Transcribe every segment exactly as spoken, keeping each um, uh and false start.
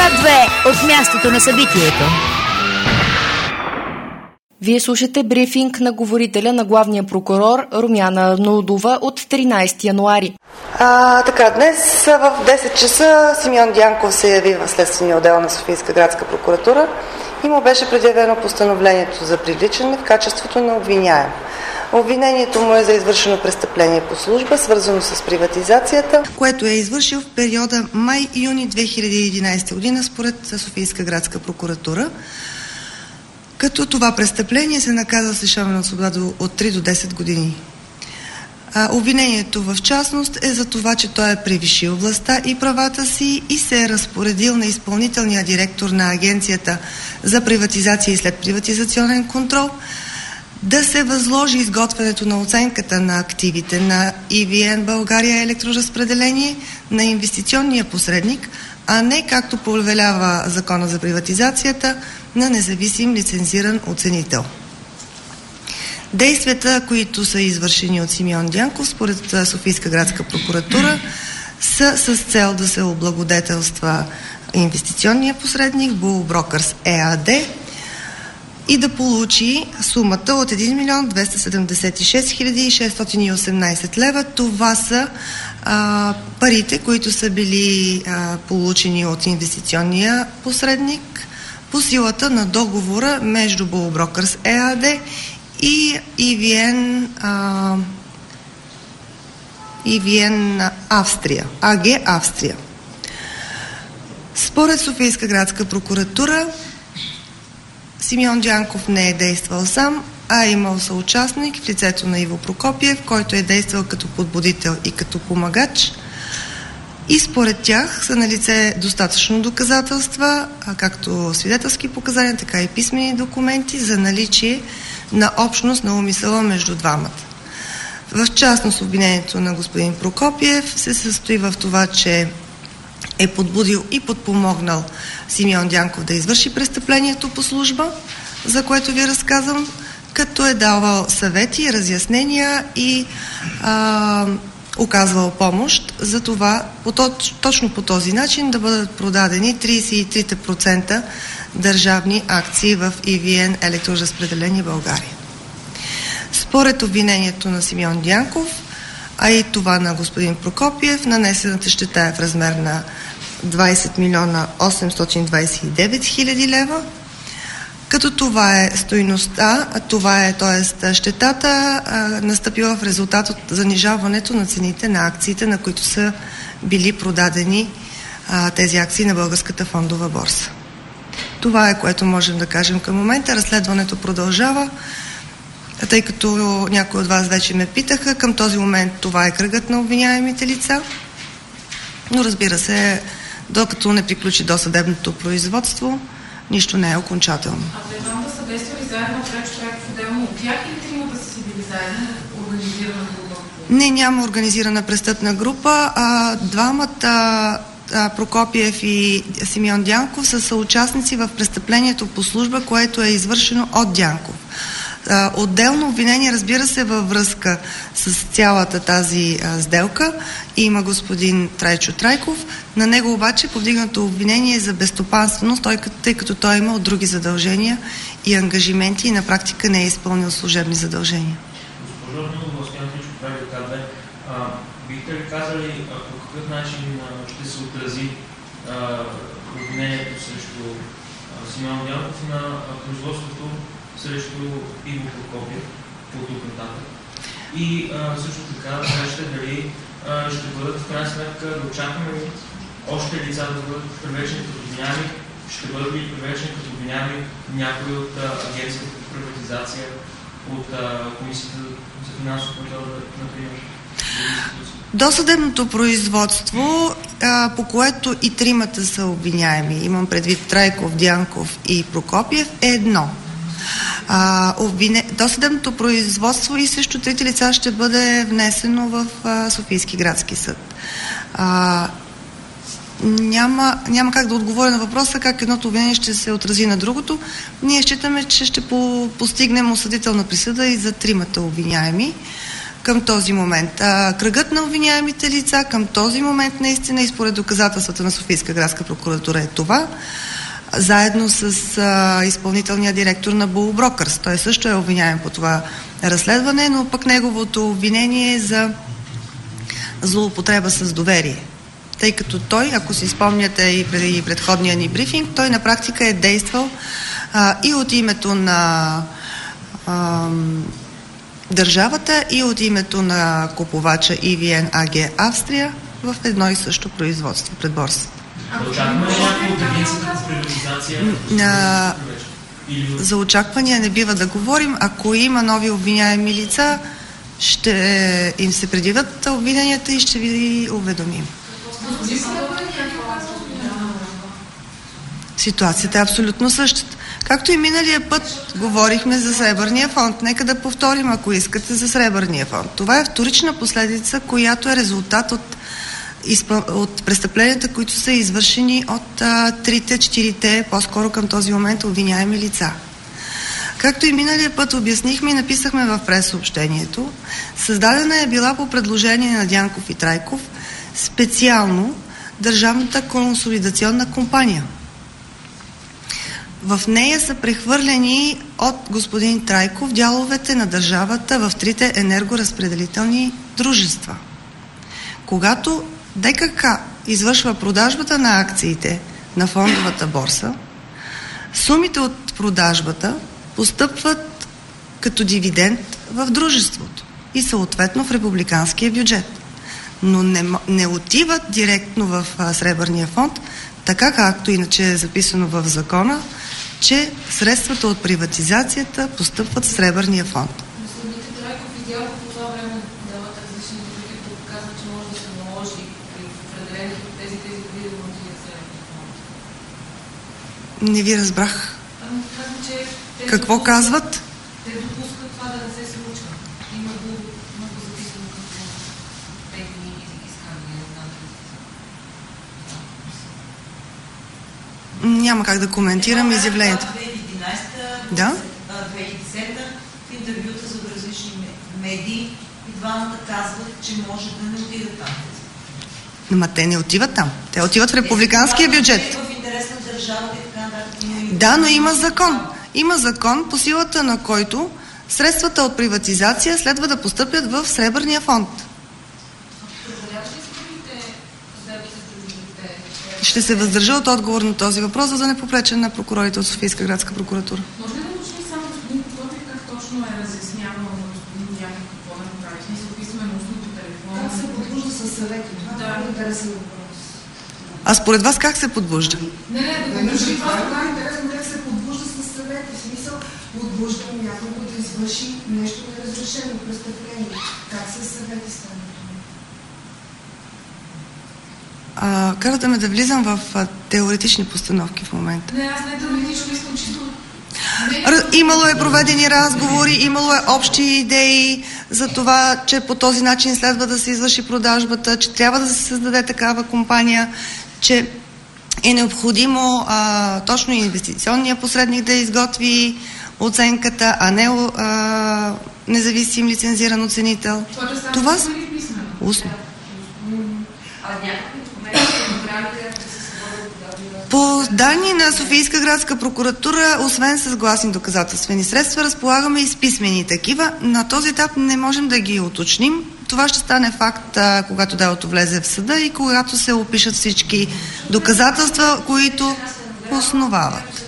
две от мястото на събитието. Вие слушате брифинг на говорителя на главния прокурор Румяна Арнаудова от тринайсети януари. А, така, днес в десет часа Симеон Дянков се яви в следствения отдел на Софийска градска прокуратура и му беше предявено постановлението за привличане в качеството на обвиняем. Обвинението му е за извършено престъпление по служба, свързано с приватизацията, което е извършил в периода май-юни две хиляди и единайсета година според Софийска градска прокуратура. Като това престъпление се наказва с лишаване от свобода от три до десет години. А, обвинението в частност е за това, че той е превишил властта и правата си и се е разпоредил на изпълнителния директор на Агенцията за приватизация и следприватизационен контрол да се възложи изготвянето на оценката на активите на И Ви Ен България електроразпределение на инвестиционния посредник, а не както повелява Закона за приватизацията на независим лицензиран оценител. Действията, които са извършени от Симеон Дянков според Софийска градска прокуратура, са с цел да се облагодетелства инвестиционния посредник Bull Brokers Е А Д и да получи сумата от един милион двеста седемдесет и шест хиляди шестстотин и осемнайсет лева. Това са а, парите, които са били а, получени от инвестиционния посредник по силата на договора между Bull Brokers Е А Д и И Ви Ен, а, И Ви Ен Австрия, А Г Австрия. Според Софийска градска прокуратура, Симеон Дянков не е действал сам, а е имал съучастник в лицето на Иво Прокопиев, който е действал като подбудител и като помагач. И според тях са налице достатъчно доказателства, както свидетелски показания, така и писмени документи за наличие на общност на умисъла между двамата. В частност, обвинението на господин Прокопиев се състои в това, че е подбудил и подпомогнал Симеон Дянков да извърши престъплението по служба, за което ви разказвам, като е давал съвети, разяснения и а, оказвал помощ за това по, точно по този начин да бъдат продадени трийсет и три процента държавни акции в И Ви Ен електроразпределение България. Според обвинението на Симеон Дянков, а и това на господин Прокопиев, нанесената щета е в размер на двайсет милиона осемстотин двайсет и девет хиляди лева, като това е стойността, това е, т.е. щетата а, настъпила в резултат от занижаването на цените на акциите, на които са били продадени а, тези акции на Българската фондова борса. Това е, което можем да кажем към момента. Разследването продължава, тъй като някои от вас вече ме питаха. Към този момент това е кръгът на обвиняемите лица, но разбира се, докато не приключи досъдебното производство, нищо не е окончателно. А те двамата са действали заедно, Трайчо Трайков отделно от тях или тримата са си били заедно в организирана група? Не, няма организирана престъпна група. А, двамата а, Прокопиев и Симеон Дянков са съучастници в престъплението по служба, което е извършено от Дянков. А, отделно обвинение, разбира се, във връзка с цялата тази а, сделка има господин Трайчо Трайков. На него обаче повдигнато обвинение за безстопанственост, той, тъй като той е имал други задължения и ангажименти и на практика не е изпълнил служебни задължения. Госпожо Арнаудова, бихте ли казали по какъв начин ще се отрази обвинението срещу Симеон Дянков на производството срещу Иво Прокопиев по тук нататък? И а, също така, кажете дали а, ще бъдат в крайна сметка да очакваме още лица да бъдат привлечени като обвиняеми, ще бъдат ли привлечени като обвиняеми някои от а, агенцията по приватизация, от а, Комисията за финансов контрол, например? Досъдебното производство, а, по което и тримата са обвиняеми, имам предвид Трайков, Дянков и Прокопиев, е едно. А, обвине... Досъдебното производство и срещу трите лица ще бъде внесено в а, Софийски градски съд. А, няма, няма как да отговоря на въпроса как едното обвинение ще се отрази на другото. Ние считаме, че ще по, постигнем осъдителна присъда и за тримата обвиняеми, към този момент. А, кръгът на обвиняемите лица към този момент наистина и според доказателствата на Софийска градска прокуратура е това, заедно с а, изпълнителния директор на Булл Брокърс. Той също е обвиняем по това разследване, но пък неговото обвинение е за злоупотреба с доверие. Тъй като той, ако си спомняте и преди предходния ни брифинг, той на практика е действал а, и от името на а, държавата, и от името на купувача И Ви Ен АГ Австрия в едно и също производство пред борсата. Очакваме ли някакво от агенцията по приватизация? А, за очаквания не бива да говорим. Ако има нови обвиняеми лица, ще им се предявят обвиненията и ще ви уведомим. Ситуацията е абсолютно същата. Както и миналия път говорихме за Сребърния фонд. Нека да повторим, ако искате, за Сребърния фонд. Това е вторична последица, която е резултат от, от престъпленията, които са извършени от а, трите, четирите, по-скоро към този момент обвиняеми лица. Както и миналия път обяснихме и написахме в прессъобщението, създадена е била по предложение на Дянков и Трайков специално Държавната консолидационна компания. В нея са прехвърлени от господин Трайков дяловете на държавата в трите енергоразпределителни дружества. Когато Д К К извършва продажбата на акциите на фондовата борса, сумите от продажбата постъпват като дивиденд в дружеството и съответно в републиканския бюджет. Но не, не отиват директно в а, Сребърния фонд, така както иначе е записано в закона, че средствата от приватизацията постъпват в Сребърния фонд. Господин Трайков и Дялков по това време дават различни други, които казват, че може да се наложи при определени тези тези види да отидат в Сребърния фонд. Не ви разбрах. Ами казват, че те Какво допускат, казват? Те допускат това да не се случва. Има много, много записано като техни изискания, не знам. Няма как да коментирам изявлението. две хиляди и единадесета, Да? две хиляди и десета в интервюта за различни медии и двамата казват, че може да не отидат там. Ама те не отиват там. Те отиват в републиканския бюджет. В интерес на държавата и така нататък. Да, но има закон. Има закон, по силата на който средствата от приватизация следва да постъпят в Сребърния фонд. Ще се въздържа от отговор на този въпрос, за да не попреча на прокурорите от Софийска градска прокуратура. Може ли да уточни само господин Прокопиев как точно е разяснявал на господин Дянков какво да направи? Смисъл писмено, устно по телефона? Как се подбужда със съвети? Това Да. е интересен въпрос. А според вас как се подбужда? Не, не, да Значи държи това това. е интересно как се подбужда със съвети. В смисъл, подбуждам някого да извърши нещо неразрешено, престъпление. Как се съвети стане това? А, карате ме да влизам в а, теоретични постановки в момента. Не, аз не теоретично искам чисто. Р- Имало е проведени разговори, имало е общи идеи за това, че по този начин следва да се извърши продажбата, че трябва да се създаде такава компания, че е необходимо а, точно инвестиционния посредник да изготви оценката, а не а, независим лицензиран оценител. Това с... устно. А някакви документи направили да се съборят подобни. По данни на Софийска градска прокуратура, освен с гласни доказателствени средства, разполагаме и с писмени такива. На този етап не можем да ги уточним. Това ще стане факт, а, когато делото влезе в съда и когато се опишат всички доказателства, които основават.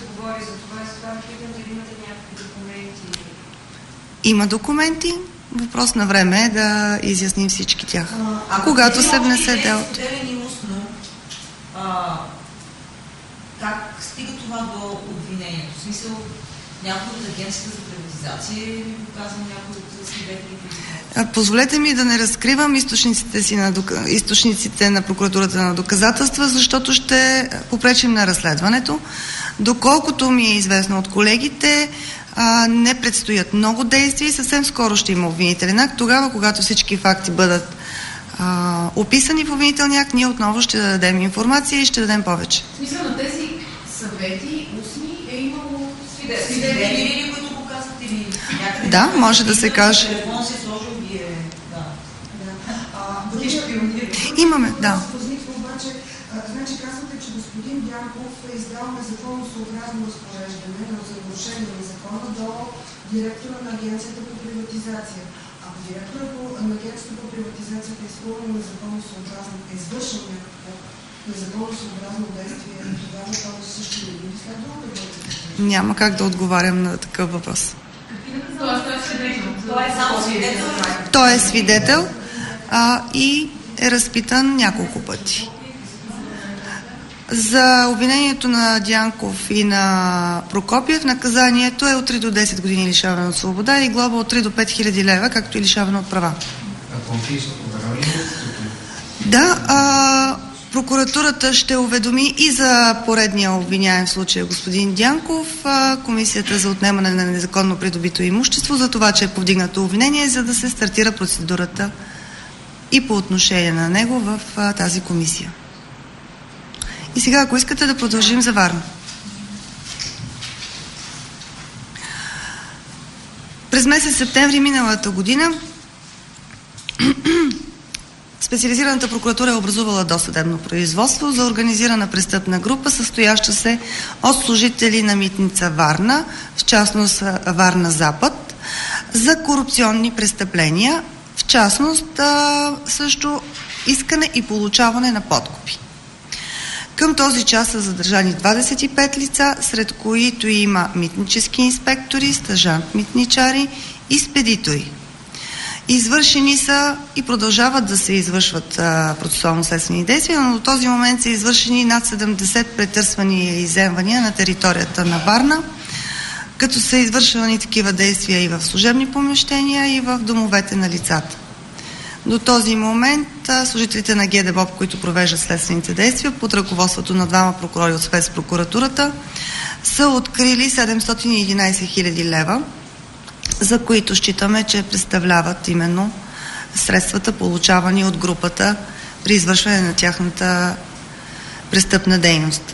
Има документи. Въпрос на време е да изясним всички тях. А, когато се внесе делото. Споделени устно, а, как стига това до обвинението? В смисъл, някой от агенцията за приватизация или показва някой от свидетелите? Позволете ми да не разкривам източниците, си на, източниците на прокуратурата на доказателства, защото ще попречим на разследването. Доколкото ми е известно от колегите, а, не предстоят много действия и съвсем скоро ще има обвинителен акт. Тогава, когато всички факти бъдат а, описани в обвинителния акт, ние отново ще дадем информация и ще дадем повече. В смисъл на тези съвети, устни, е имало свидетели. Свидетели ли, които показват или някъде? Да, може да се каже. Телефон се сложил и е... Да. Имаме, да. Възниква обаче, а, значи казвате, че господин Дянков е издал незаконосъобразно разпореждане на нарушение на закона до директора на Агенцията по приватизация. Ако директора на Агенцията по приватизацията е изпълнил незаконосъобразно, е извършил някакво незаконосъобразно действие, тогава това също не би следвало да бъде. Няма как да отговарям на такъв въпрос. Той е свидетел а, и е разпитан няколко пъти. За обвинението на Дянков и на Прокопиев наказанието е от три до десет години лишаване от свобода и глоба от три до пет хиляди лева, както и лишаване от права. Да, а, прокуратурата ще уведоми и за поредния обвиняем в случая господин Дянков, а, Комисията за отнемане на незаконно придобито имущество, за това, че е повдигнато обвинение, за да се стартира процедурата и по отношение на него в а, тази комисия. И сега, ако искате да продължим за Варна. През месец септември миналата година Специализираната прокуратура е образувала досъдебно производство за организирана престъпна група, състояща се от служители на митница Варна, в частност Варна Запад, за корупционни престъпления, в частност също искане и получаване на подкупи. Към този час са задържани двадесет и пет лица, сред които има митнически инспектори, стажант-митничари и спедитори. Извършени са и продължават да се извършват процесуално-следствени действия, но до този момент са извършени над седемдесет претърсвания и изземвания на територията на Варна, като са извършвани такива действия и в служебни помещения, и в домовете на лицата. До този момент служителите на ГДБОП, които провеждат следствените действия под ръководството на двама прокурори от спецпрокуратурата, са открили седемстотин и единадесет хиляди лева, за които считаме, че представляват именно средствата, получавани от групата при извършване на тяхната престъпна дейност.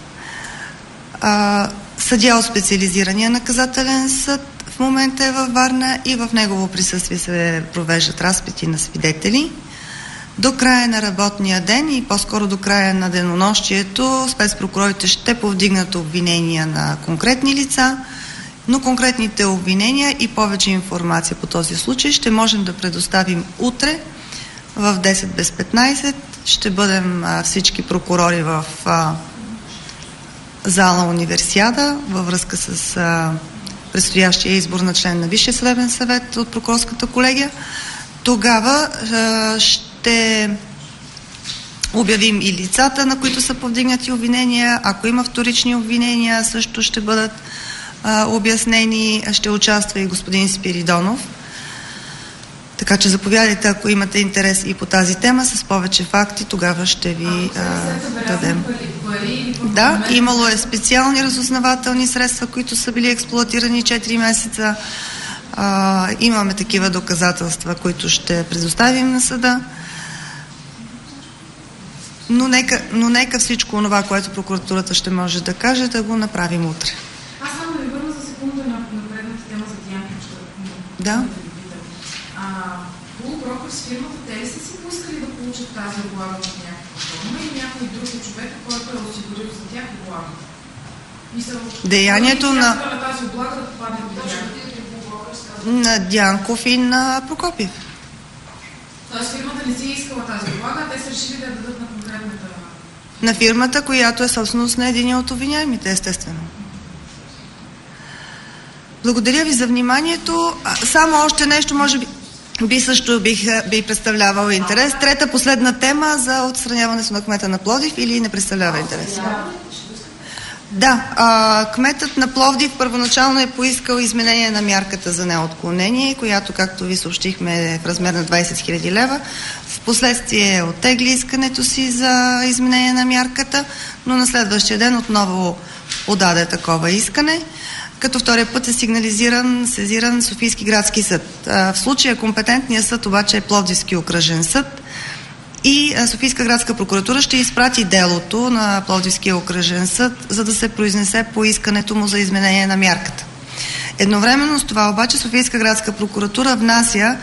Съдия от специализирания наказателен съд в момента е във Варна и в негово присъствие се провеждат разпити на свидетели. До края на работния ден и по-скоро до края на денонощието спецпрокурорите ще повдигнат обвинения на конкретни лица, но конкретните обвинения и повече информация по този случай ще можем да предоставим утре в десет без петнадесет. Ще бъдем а, всички прокурори в а, зала Универсиада във връзка с а, предстоящия избор на член на Висшия съдебен съвет от прокурорската колегия. Тогава а, ще обявим и лицата, на които са повдигнати обвинения. Ако има вторични обвинения, също ще бъдат обяснени, ще участва и господин Спиридонов. Така че заповядайте, ако имате интерес и по тази тема, с повече факти, тогава ще ви а, дадем. Да, имало е специални разузнавателни средства, които са били експлоатирани четири месеца. А, имаме такива доказателства, които ще предоставим на съда. Но нека, но нека всичко това, което прокуратурата ще може да каже, да го направим утре. Аз само да ви върна за секунда на, на предната тема за Дянков. Да. Полуброкър с фирмата, те ли са си поискали да получат тази облага от някаква форма и някой друг човек, който е осигурил за тях облага? Деянието на... тази облага да попадне в Дянков. На Дянков и на Прокопиев. Тоест фирмата не си искала тази облага, а те са решили да я дадат на конкретната... На фирмата, която е собственост на един от обвиняемите, естествено. Благодаря ви за вниманието. Само още нещо, може би, би също бих, би представлявала интерес. Трета, последна тема за отстраняването на кмета на Пловдив или не представлява интерес? Да, а, кметът на Пловдив първоначално е поискал изменение на мярката за неотклонение, която, както ви съобщихме, е в размер на двадесет хиляди лева. Впоследствие оттегли искането си за изменение на мярката, но на следващия ден отново подаде такова искане, като втория път е сигнализиран, сезиран Софийски градски съд. В случая компетентният съд обаче е Пловдивски окръжен съд и Софийска градска прокуратура ще изпрати делото на Пловдивския окръжен съд, за да се произнесе по искането му за изменение на мярката. Едновременно с това обаче Софийска градска прокуратура внася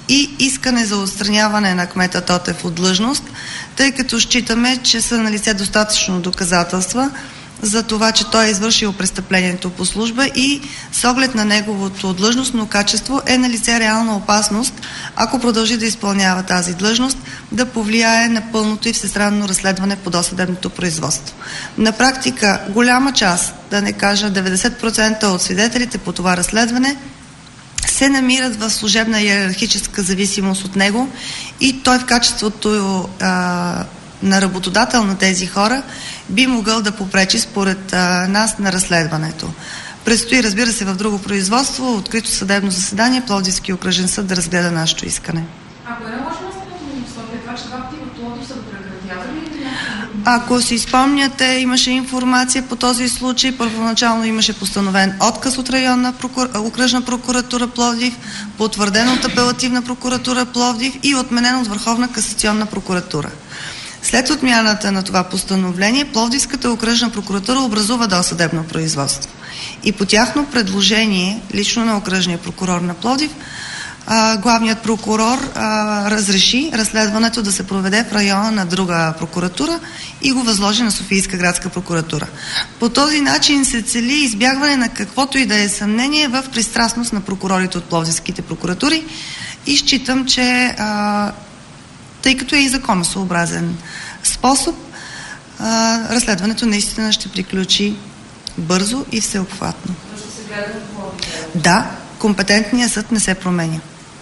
и искане за отстраняване на кмета Тотев от длъжност, тъй като считаме, че са налице достатъчно доказателства за това, че той е извършил престъплението по служба и с оглед на неговото длъжностно качество е налице реална опасност, ако продължи да изпълнява тази длъжност, да повлияе на пълното и всестранно разследване по досъдебното производство. На практика голяма част, да не кажа деветдесет процента от свидетелите по това разследване, се намират в служебна иерархическа зависимост от него и той в качеството а, на работодател на тези хора би могъл да попречи според а, нас на разследването. Предстои, разбира се, в друго производство, открито съдебно заседание, Пловдивски окръжен съд да разгледа нашето искане. Ако е наложено на условие, това, че факти в Пловдив са го прекратявали или някакво? Ако си спомняте, имаше информация по този случай. Първоначално имаше постановен отказ от районна прокур... окръжна прокуратура Пловдив, потвърден от апелативна прокуратура Пловдив и отменен от Върховна касационна прокуратура. След отмяната на това постановление, Пловдивската окръжна прокуратура образува досъдебно производство. И по тяхно предложение, лично на окръжния прокурор на Пловдив, а, главният прокурор а, разреши разследването да се проведе в района на друга прокуратура и го възложи на Софийска градска прокуратура. По този начин се цели избягване на каквото и да е съмнение в пристрастност на прокурорите от пловдивските прокуратури и считам, че а, тъй като е и законосъобразен способ, а, разследването наистина ще приключи бързо и всеобхватно. Да, компетентният съд не се променя.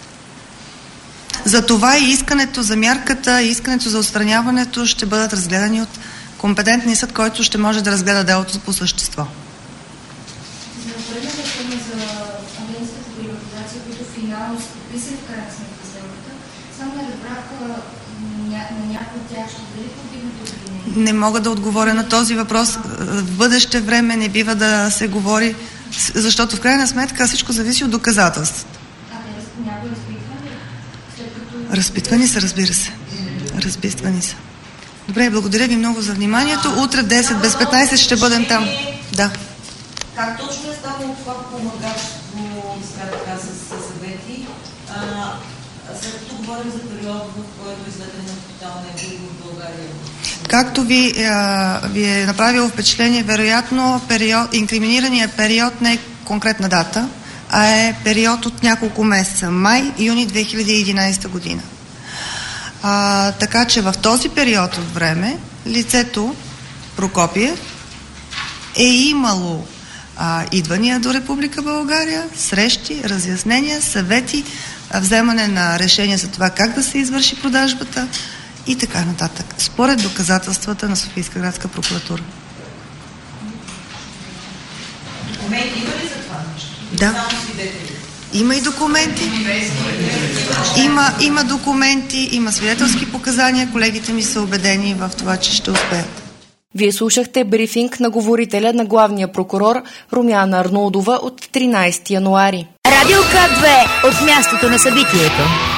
Затова и искането за мярката, и искането за отстраняването ще бъдат разгледани от компетентния съд, който ще може да разгледа делото по същество. За поредната тема за агенцията по приватизация, които финално са подписали в крайна сметка сделката, само не разбрах на някои от тях ще бъде повдигнато обвинение. Не мога да отговоря на този въпрос. В бъдеще време не бива да се говори, защото в крайна сметка всичко зависи от доказателствата. А те някой разпитва ли? След като... Разпитвани са, разбира се. Разпитвани са. Добре, благодаря ви много за вниманието. Утре в десет без петнайсет ще бъдем там. Да. Как точно е станало това помагачство, сега така, с съвети? А, след като говорим за период, в който изследване на капитална е в България? Както ви, а, ви е направило впечатление, вероятно период, инкриминираният период не е конкретна дата, а е период от няколко месеца. Май-юни две хиляди и единайсета година. А, така че в този период от време лицето Прокопиев е имало а, идвания до Република България, срещи, разяснения, съвети, вземане на решения за това как да се извърши продажбата и така нататък, според доказателствата на Софийска градска прокуратура. Документи има ли за това нещо? Да. Само свидетели? Има и документи. Има, има документи, има свидетелски показания. Колегите ми са убедени в това, че ще успеят. Вие слушахте брифинг на говорителя на главния прокурор Румяна Арнолдова от тринайсети януари. Радио К две от мястото на събитието.